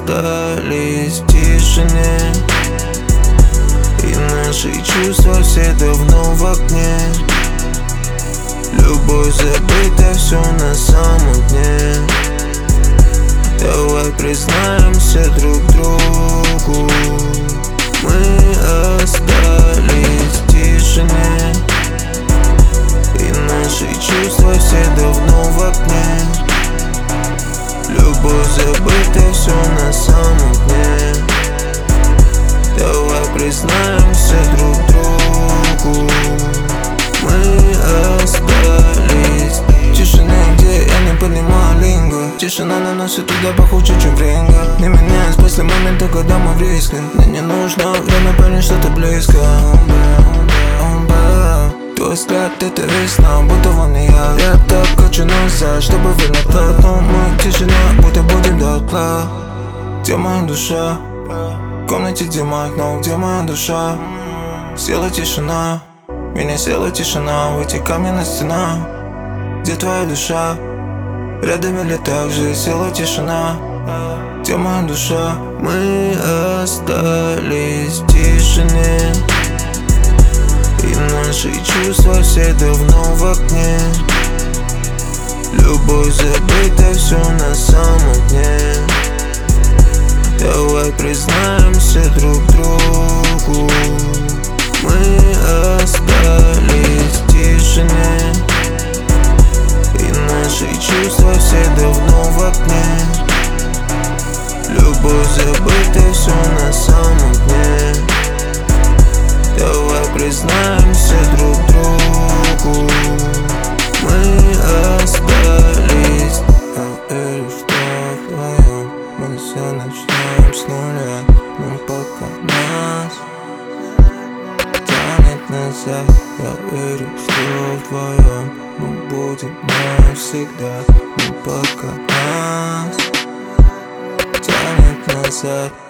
остались в тишине, и наши чувства все давно в огне. Любовь забыта, все на самом дне. Давай признаемся друг другу, мы остались в тишине, и наши чувства все давно в огне. Любовь забыта, все на самом дне. Давай признаемся друг другу, мы остались в тишине, где я не понимаю лингу. Тишина наносит туда похуже, чем ринга. Не меняясь после момента, когда мы в риске. Мне не нужно время понять, что ты близко. Твой взгляд — это весна, будто во мне я так хочу назад, чтобы вернуть тот. Но мы тишина, будто будем до утра. Где моя душа? В комнате, где мой окно, где моя душа? Села тишина, меня села тишина. В эти каменные стена, где твоя душа? Рядом или так же села тишина. Где моя душа? Мы остались в тишине, и наши чувства все давно в огне. Любовь забыта, все на самом дне. Давай признаемся друг другу, мы остались в тишине, и наши чувства все давно в огне. Любовь забыта, все на самом дне. Давай признаемся друг другу, мы остались. Я верю, что вдвоем мы все начнем с нуля, но пока нас тянет назад. Я верю, что вдвоем мы будем навсегда, но пока нас тянет назад.